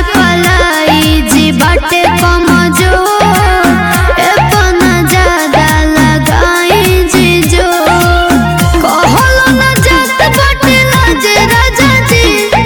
पलाई जी बाटे कमजो एपना ज्यादा लगाई जी जो कहलो न जात बाटे लाजे राजा जी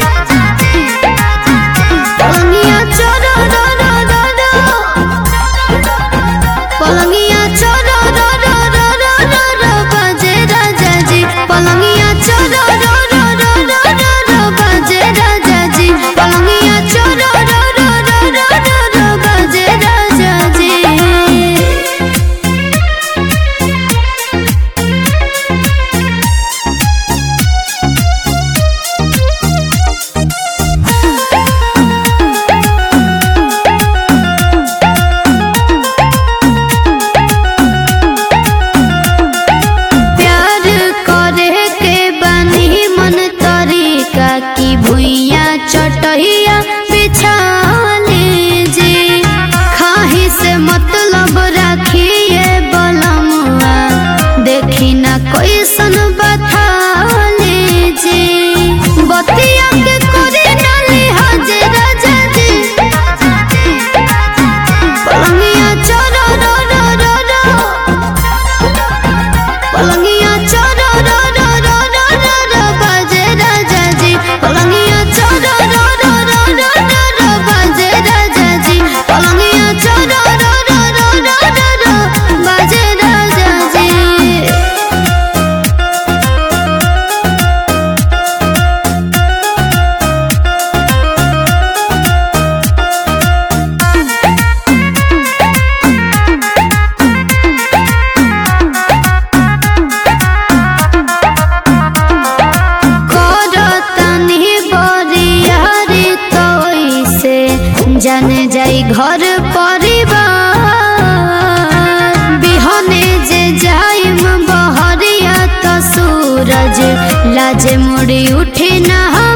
पलंगिया चोरो रो रो रो रो पलंगिया चोरो रो रो रो रो रो रो बाजे राजा जी पलंगिया चोरो रो रो रो रो रो रो बाजे राजा जी पलंगिया चोरो रो रो रो रो रो रो बाजे राजा जी। प्यार करे के बानी मन तरीका की भुइया चटहिया बिछा लीजिए खाही से मतलब रखिए बलमुआ देखी ना कैसन बता लीजिए बतिया के करे ना लिहाज राजा जी पलंगिया चोरो रो रो रो रो पलंगिया चोरो रो रो रो रो रो रो बाजे राजा जी पलंगिया चोरो रो रो रो रो रो रो बाजे राजा जी पलंगिया चोरो रो रो रो रो रो रो बाजे राजा जी। करतनी बरियारी तोइसे जन जाई घर परिवार बिहने जे जाइम बहरिया तो सूरज लाजे मुड़ी उठी ना